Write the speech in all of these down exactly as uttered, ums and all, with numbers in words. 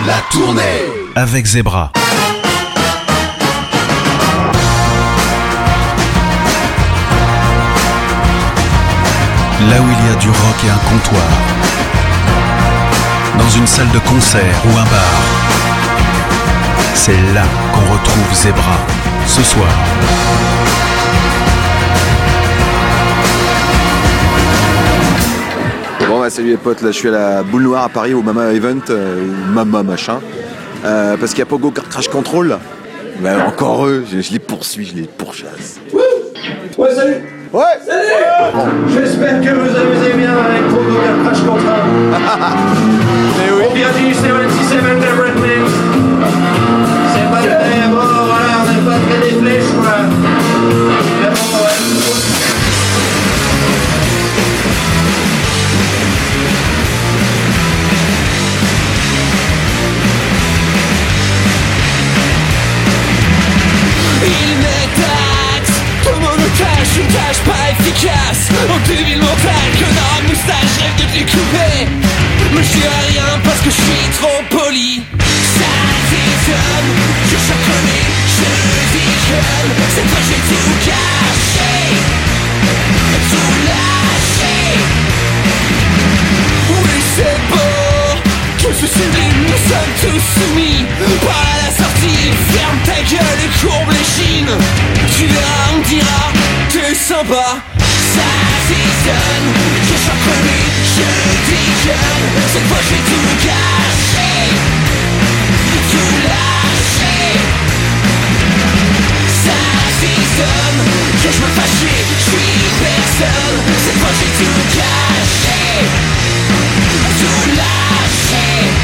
La tournée avec Zebra. Là où il y a du rock et un comptoir, dans une salle de concert ou un bar, c'est là qu'on retrouve Zebra, ce soir. Bon bah salut les potes, là je suis à la Boule Noire à Paris au Mama Event, euh, Mama machin, euh, parce qu'il y a Pogo Crash Control. Bah encore eux, je, je les poursuis, je les pourchasse. Ouais salut. Ouais. Salut. Bon. J'espère que vous amusez bien avec Pogo Crash Control. Mais oui. On vient du soixante-dix-sept Development. C'est pas très bon, voilà, on n'est pas très des flèches quoi. Mais bon, ouais. Il m'étate, ton monocage, une tâche pas efficace. En débile mental, connard moustache, rêve de te découper. Mais je dis rien parce que je suis trop poli. Ça détonne, je chaconnais, je déconne. Cette fois j'ai tout caché, tout lâché. Oui c'est beau, que ce sublime, nous sommes tous soumis. Par la sortie, ferme ta gueule et courbe les chines. Tu verras, on dira, t'es sympa. Ça détonne, je chaconnais, je déconne. Cette fois j'ai tout caché, tout lâché. Ça détonne, que je me fâchais, je suis personne. Cette fois j'ai tout caché, tout lâché.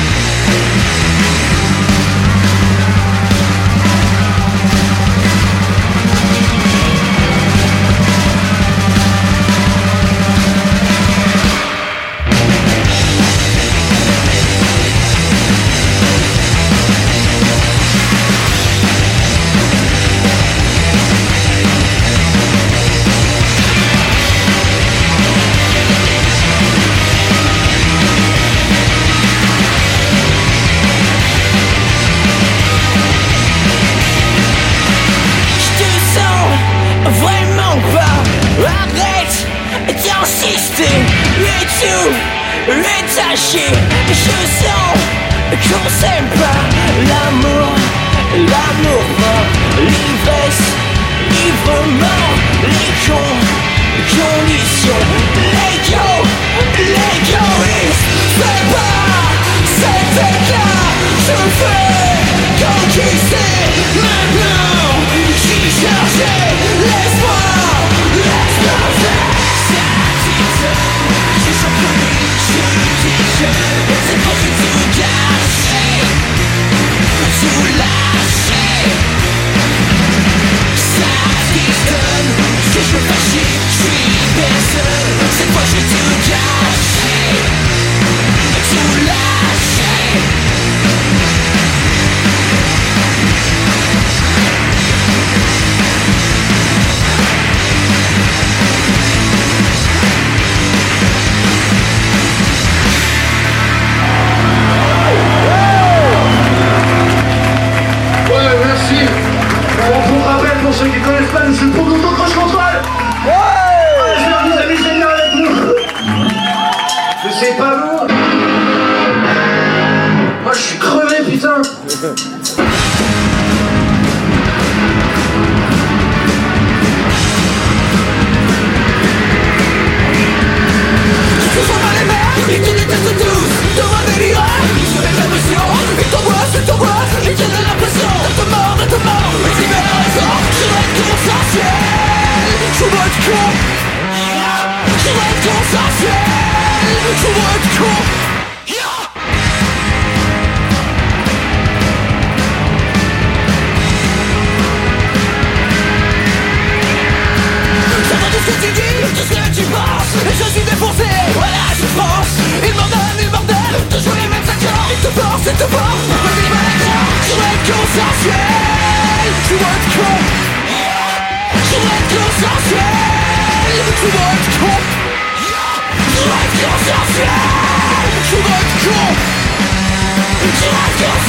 Et tout est taché. Je sens qu'on s'aime pas. L'amour, l'amour mort, l'ivresse, librement. Les cons, conditions. L'ego, l'égoïsme. C'est pas, c'est éclat. Je fais conquister. Maintenant, j'y cherchais l'espoir, l'espoir. Je suis connu, je déconne. C'est quand j'ai tout caché, tout lâché. Ça détonne, que je me fâchais, je suis personne. Cette fois j'ai tout caché, tout lâché. Pour ceux qui connaissent pas, nous sommes pour Pogo Crash Control. Ouais. J'espère que vous amusez bien avec nous. Je sais pas vous. Moi je suis crevé putain. Ils te détestent tous, devant des miracles. Ils se mettent la pression, ils t'embrassent, ils t'embrassent. Ils te donnent l'impression d'être mort, d'être mort. Mais tu mets la raison, je dois être consensuel. Je dois être con. Je dois être consensuel. Je dois être con. J'entends tout ce que tu dis, tout ce que tu penses. Et je suis défoncé, voilà je pense. Il m'ordonne, il m'ordonne de jouer les mêmes accords. Il te force, il te force, pourquoi t'es pas d'accord. Je dois être consensuel. Tu dois être con. Je dois être consensuel. Tu dois être con. Je dois être consensuel. Tu dois être con. Je dois être consensuel.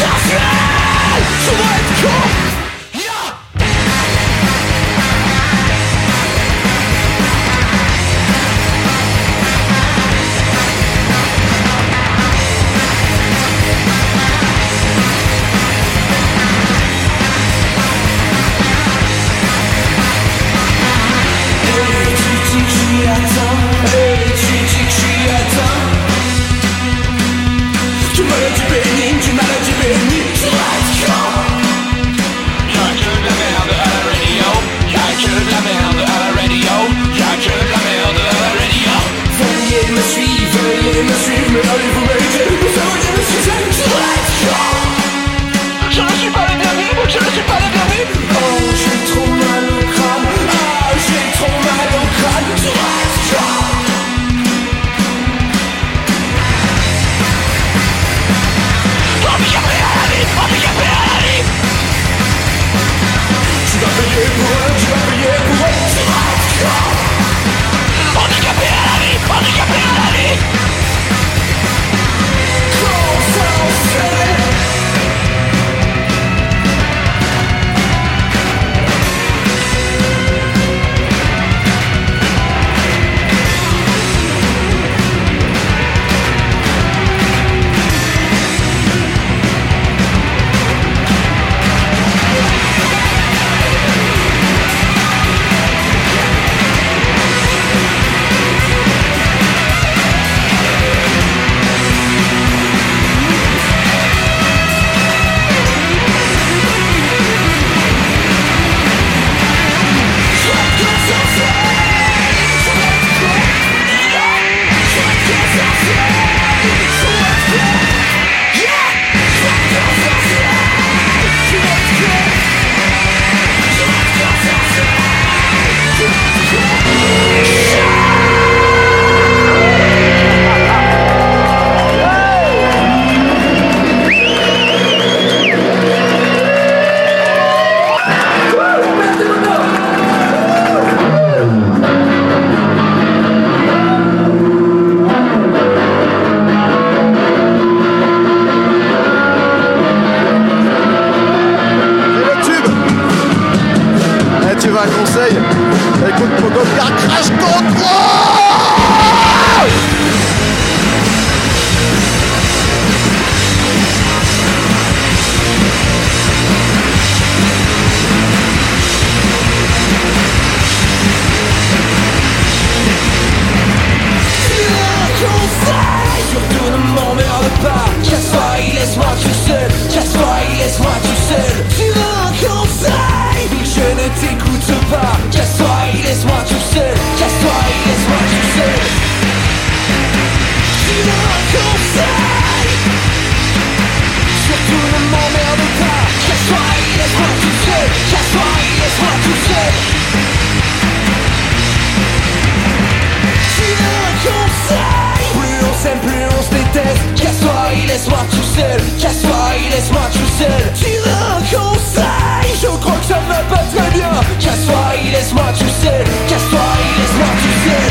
seul. Casse-toi et laisse-moi tout seul. Tu veux un conseil? Je crois que ça ne va pas très bien. Casse-toi et laisse-moi tout seul. Casse-toi et laisse-moi tout seul.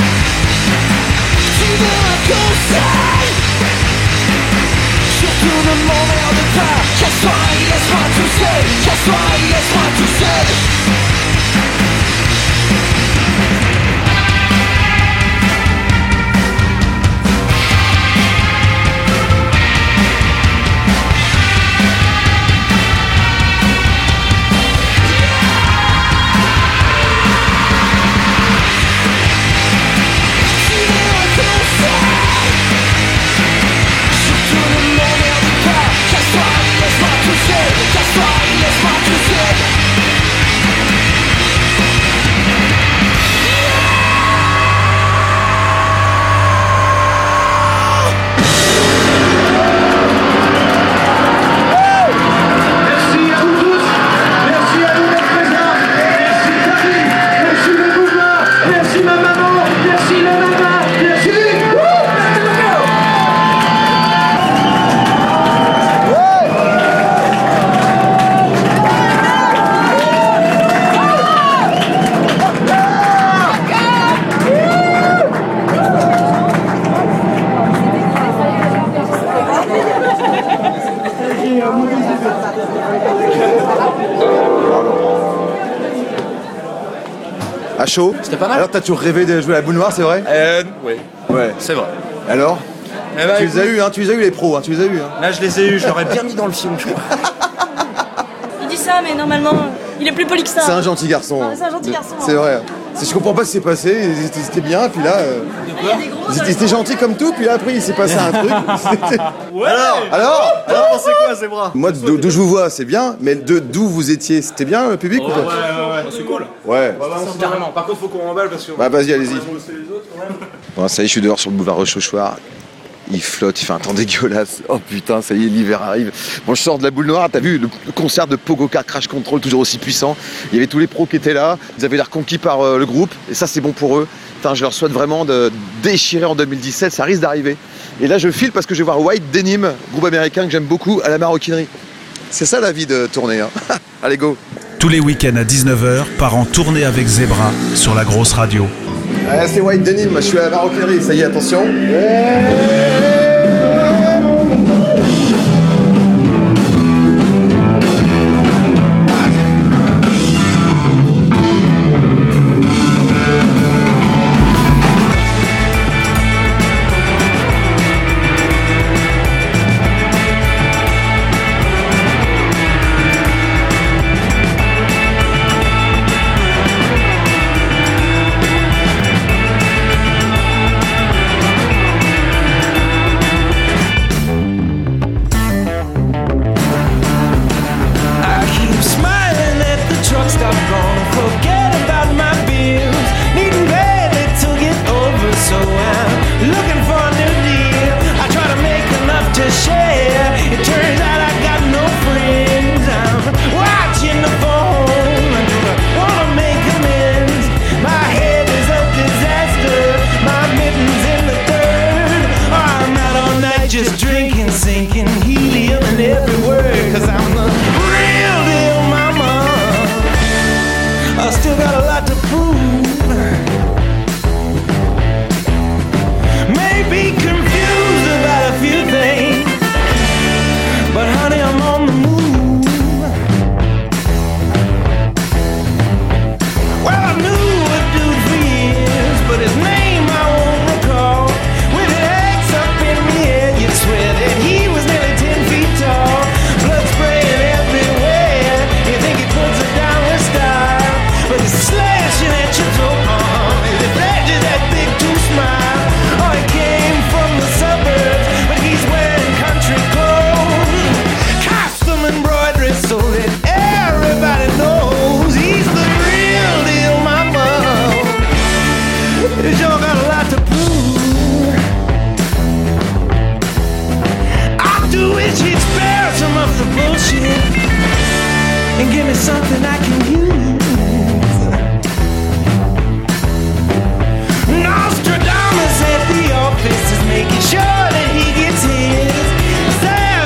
Tu veux un conseil? Surtout ne m'emmerde pas. Casse-toi et laisse-moi tout seul. Casse-toi et laisse-moi tout seul. À chaud. C'était pas mal. Alors t'as toujours rêvé de jouer à la boule noire, c'est vrai? Euh, oui. Ouais. C'est vrai. Alors eh ben, tu écoute, les as eu, hein, tu les as eu les pros, hein, tu les as eu. Hein. Là je les ai eu, je l'aurais bien mis dans le film, je crois. Il dit ça, mais normalement, il est plus poli que ça. C'est un gentil garçon. Ah, c'est un gentil garçon. C'est vrai. C'est- Je comprends pas ce qui s'est passé, ils étaient, ils étaient bien, puis là, euh, Il y a des gros ils étaient, ils étaient gentils comme tout, puis là après il s'est passé un truc. C'était- Ouais. Alors Alors Alors pensez quoi, Zebra? Moi d'où d'où je vous vois, c'est bien, mais de d'où vous étiez, c'était bien le public ou pas? Ouais, ouais, ouais, c'est cool. Ouais. Carrément. Par contre, faut qu'on remballe parce que. Bah vas-y, allez-y. on va bosser les autres, quand même. Bon, ça y est, je suis dehors sur le boulevard Rochechouart. Il flotte, il fait un temps dégueulasse. Oh putain, ça y est, l'hiver arrive. Bon, je sors de la boule noire, t'as vu le le concert de Pogo Car Crash Control, toujours aussi puissant. Il y avait tous les pros qui étaient là, ils avaient l'air conquis par euh, le groupe, et ça c'est bon pour eux. Putain, je leur souhaite vraiment de déchirer en deux mille dix-sept, ça risque d'arriver. Et là je file parce que je vais voir White Denim, groupe américain que j'aime beaucoup, à la maroquinerie. C'est ça la vie de tournée, hein. Allez go. Tous les week-ends à dix-neuf heures, part en tournée avec Zebra sur la grosse radio. Ah, c'est White Denim, je suis à la maroquinerie, ça y est, attention. I keep smiling at the truck stop, gonna forget about my bills. Needing barely to get over, so I'm looking for a new deal. I try to make enough to share. It turns out I got no friends. I'm watching the phone. I do I wanna make amends. My head is a disaster. My mittens in the third. I'm out all night just drinking, sinking helium in every word. Cause I'm the real deal mama. I still got a lot to prove. Maybe confused about a few things, but honey, I'm on the move. Well, I knew a dude for years, but his name I won't recall. With an axe up in the air, you'd swear that he was nearly ten feet tall. Blood spraying everywhere, you think he puts it down with style, but he's slashing at your throat. Uh-huh. He flashes that big two smile. Oh, he came from the suburbs, but he's wearing country clothes, costume embroidery, so that everybody knows he's the real deal mama. He's sure got a lot to prove. I do wish he'd spare some of the bullshit and give me something I can use. Nostradamus at the office is making sure that he gets his. Sam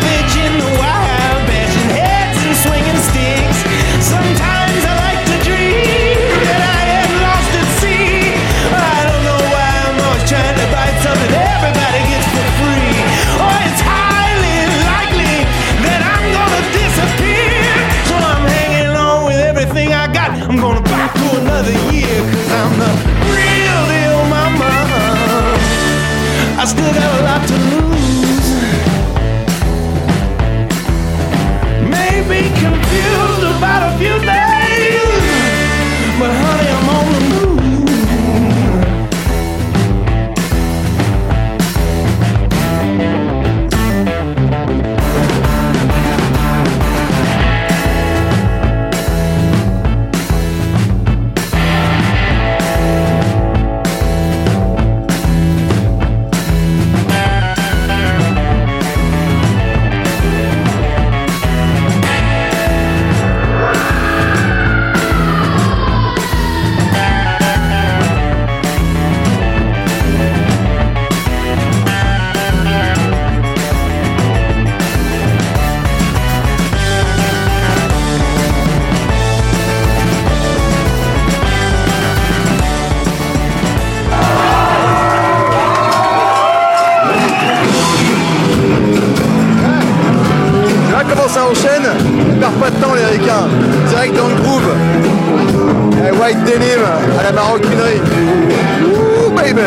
maintenant les ricains, direct dans le groove. Et white denim à la maroquinerie. Ouh baby.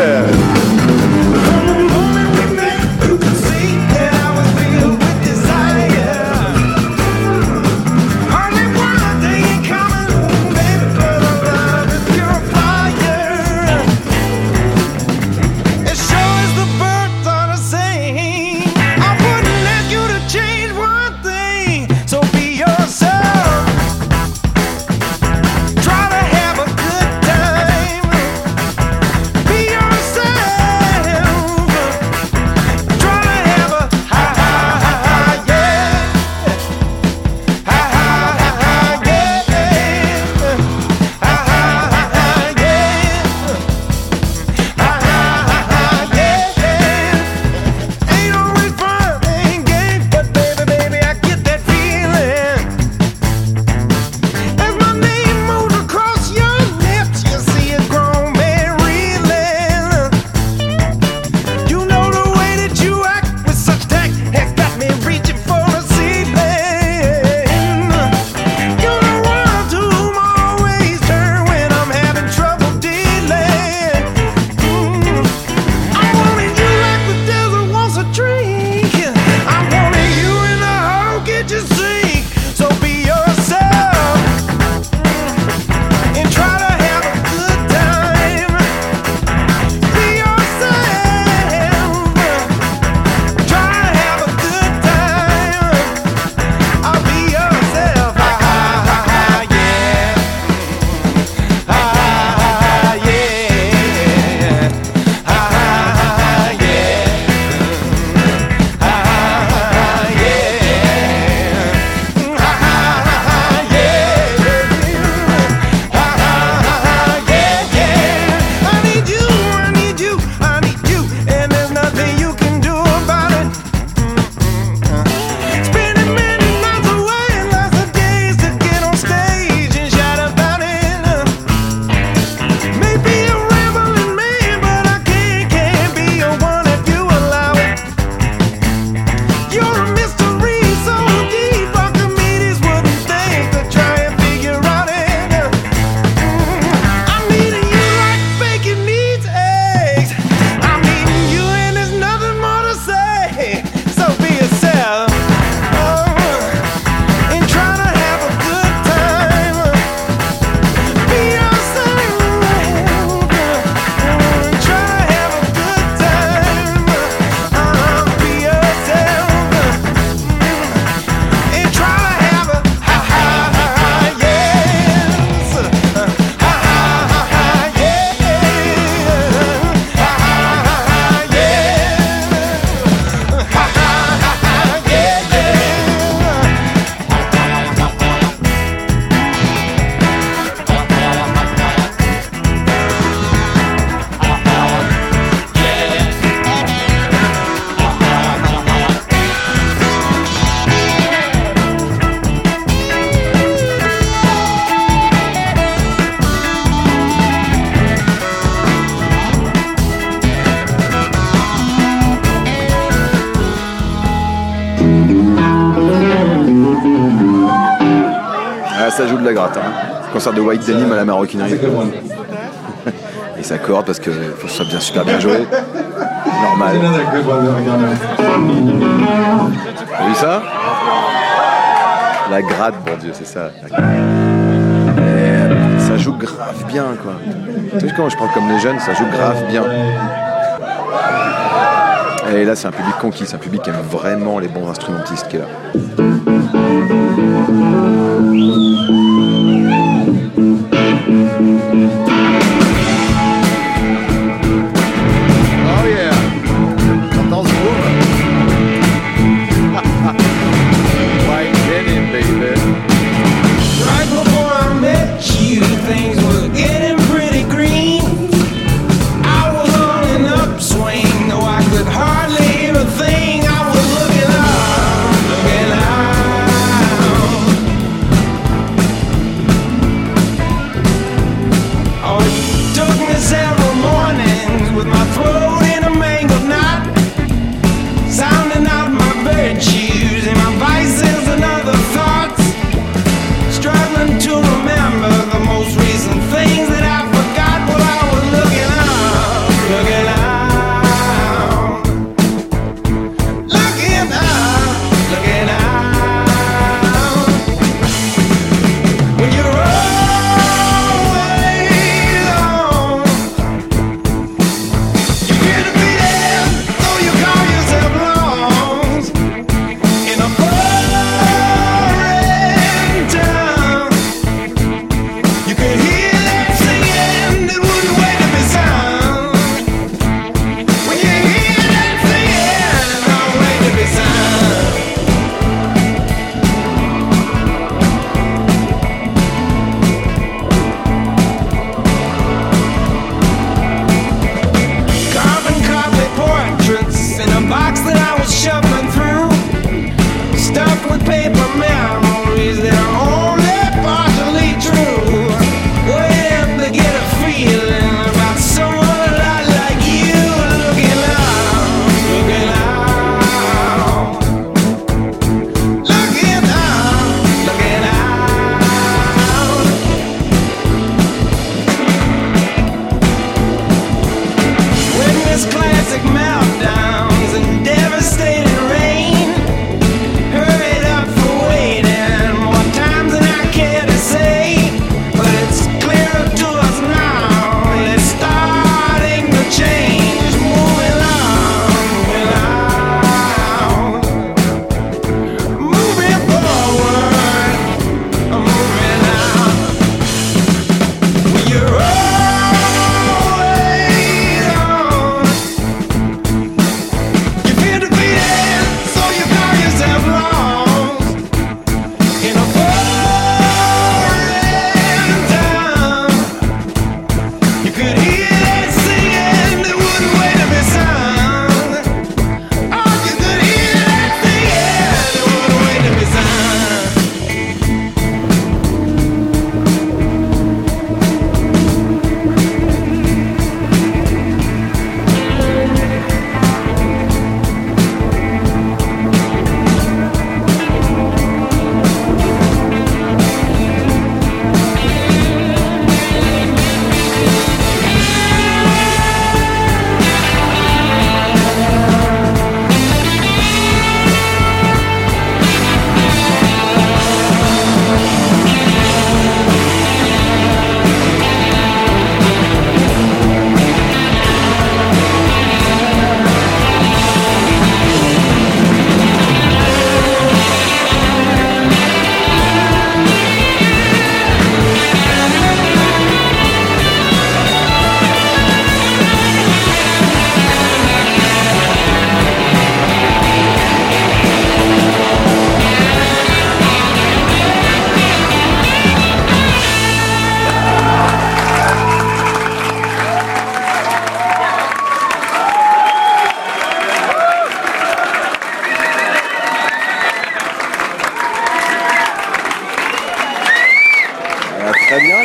Ça joue de la gratte, hein. Concert de white denim à la maroquinerie. Et ça corde parce que faut que ce soit bien super bien joué. Normal. T'as vu ça? La gratte, bon Dieu, c'est ça. Et ça joue grave bien, quoi. Tu sais quand je parle comme les jeunes, ça joue grave bien. Et là, c'est un public conquis, c'est un public qui aime vraiment les bons instrumentistes qui est là. Oh yeah! T'entends ce groove? White denim, baby. Right before I met you, things were getting pretty green. I was on an upswing, though I could hardly hear a thing. I was looking up, looking out.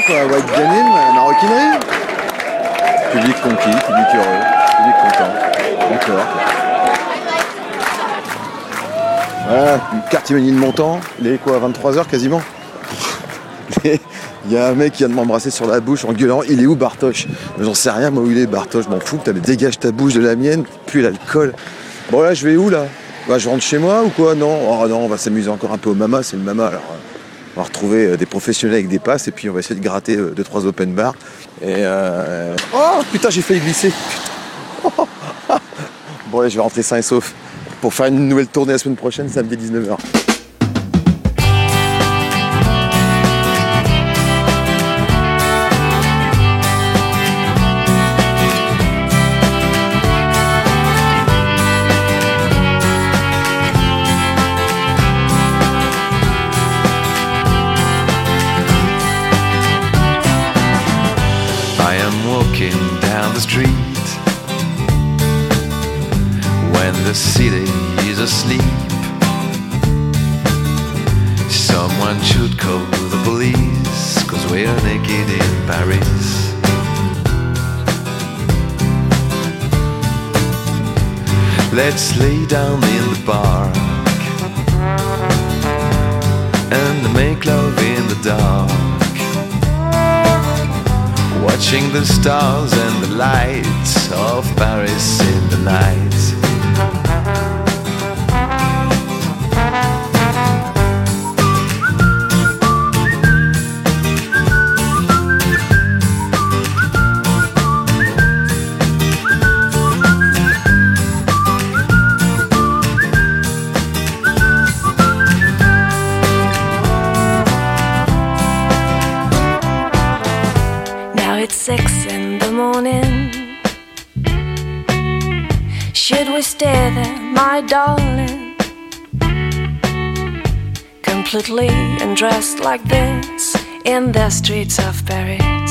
quoi. White Denim, maroquinerie. Public conquis, public heureux, public content. Encore. Voilà, quartier Ménilmontant. Il est quoi, vingt-trois heures quasiment. Il y a un mec qui vient de m'embrasser sur la bouche en gueulant. Il est où Bartoche? J'en sais rien moi où il est Bartoche, je m'en fous. Mais dégage ta bouche de la mienne, puis l'alcool. Bon là je vais où là? Bah, je rentre chez moi ou quoi? Non, oh, non, on va s'amuser encore un peu au Mama, c'est le Mama alors. On va retrouver des professionnels avec des passes et puis on va essayer de gratter deux trois open bars. Et euh... oh putain j'ai failli glisser. Bon là je vais rentrer sain et sauf pour faire une nouvelle tournée la semaine prochaine, samedi dix-neuf heures. Down the street when the city is asleep, someone should call the police, 'cause we're naked in Paris. Let's lay down in the park and make love in the dark, watching the stars and the lights of Paris in the night. Six in the morning. Should we stay there, my darling? Completely undressed like this in the streets of Paris.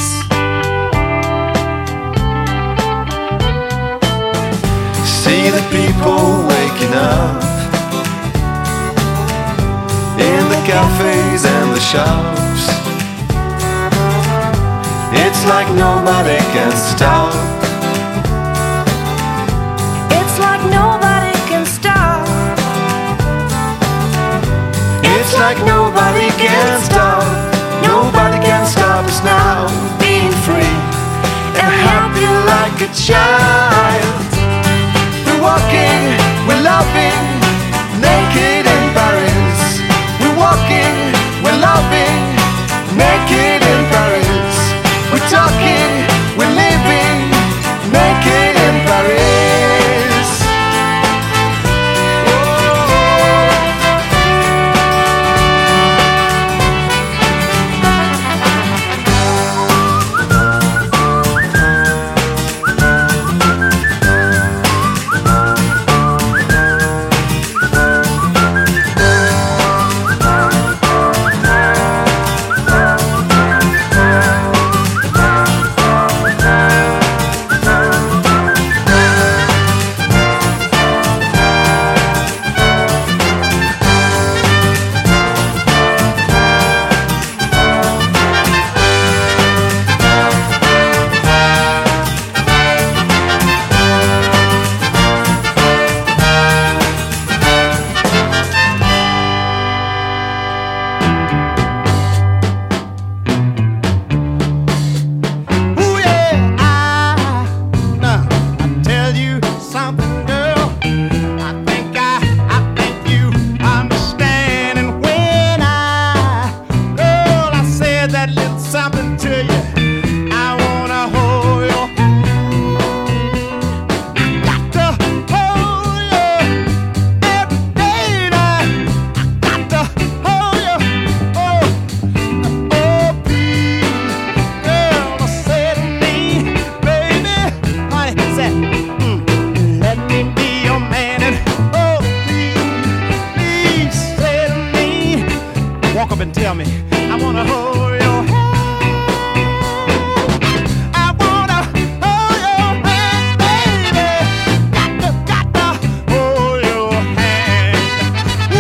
See the people waking up in the cafes and the shops. It's like nobody can stop. It's like nobody can stop. It's like nobody can stop. Nobody can stop us now. Being free and happy like a child. We're walking, we're loving, naked in Paris. We're walking, we're loving, naked in Paris. We're talking, we're living, naked in Paris.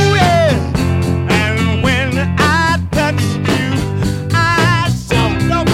Don't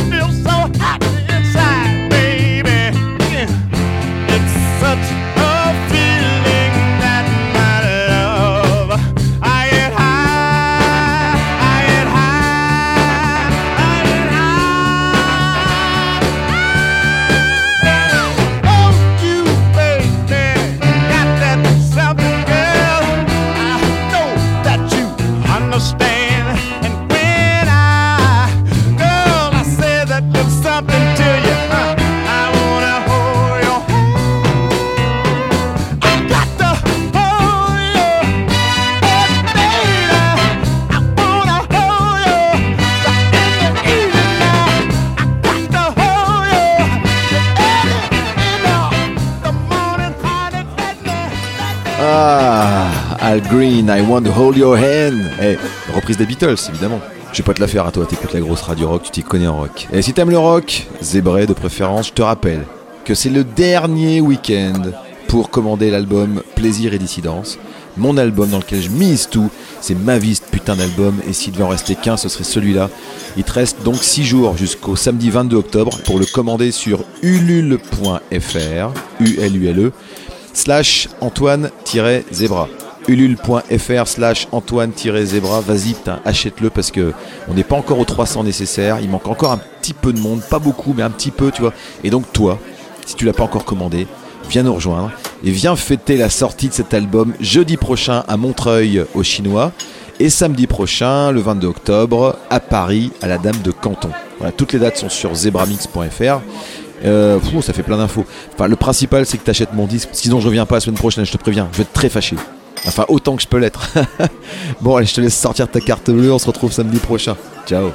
Al Green, I Want to Hold Your Hand. Eh, reprise des Beatles, évidemment. Je vais pas te la faire à toi, t'écoutes la grosse radio rock, tu t'y connais en rock. Et si t'aimes le rock, zébré de préférence, je te rappelle que c'est le dernier week-end pour commander l'album Plaisir et Dissidence. Mon album dans lequel je mise tout, c'est ma vie ce putain d'album, et s'il devait en rester qu'un, ce serait celui-là. Il te reste donc six jours jusqu'au samedi vingt-deux octobre pour le commander sur ulule.fr, U L U L E, slash Antoine-Zebra. ulule.fr slash Antoine-Zebra, vas-y putain, achète-le parce que on n'est pas encore aux trois cents nécessaires, il manque encore un petit peu de monde, pas beaucoup mais un petit peu, tu vois. Et donc toi, si tu l'as pas encore commandé, viens nous rejoindre et viens fêter la sortie de cet album jeudi prochain à Montreuil au Chinois et samedi prochain, le vingt-deux octobre, à Paris, à la Dame de Canton. Voilà, toutes les dates sont sur zebramix point f r. Euh, pff, ça fait plein d'infos. Enfin, le principal, c'est que tu achètes mon disque, sinon je reviens pas la semaine prochaine, je te préviens, je vais être très fâché. Enfin, autant que je peux l'être. Bon, allez, je te laisse sortir ta carte bleue, on se retrouve samedi prochain. Ciao.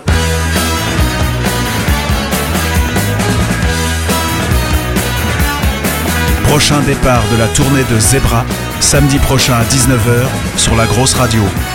Prochain départ de la tournée de Zebra, samedi prochain à dix-neuf heures sur la grosse radio.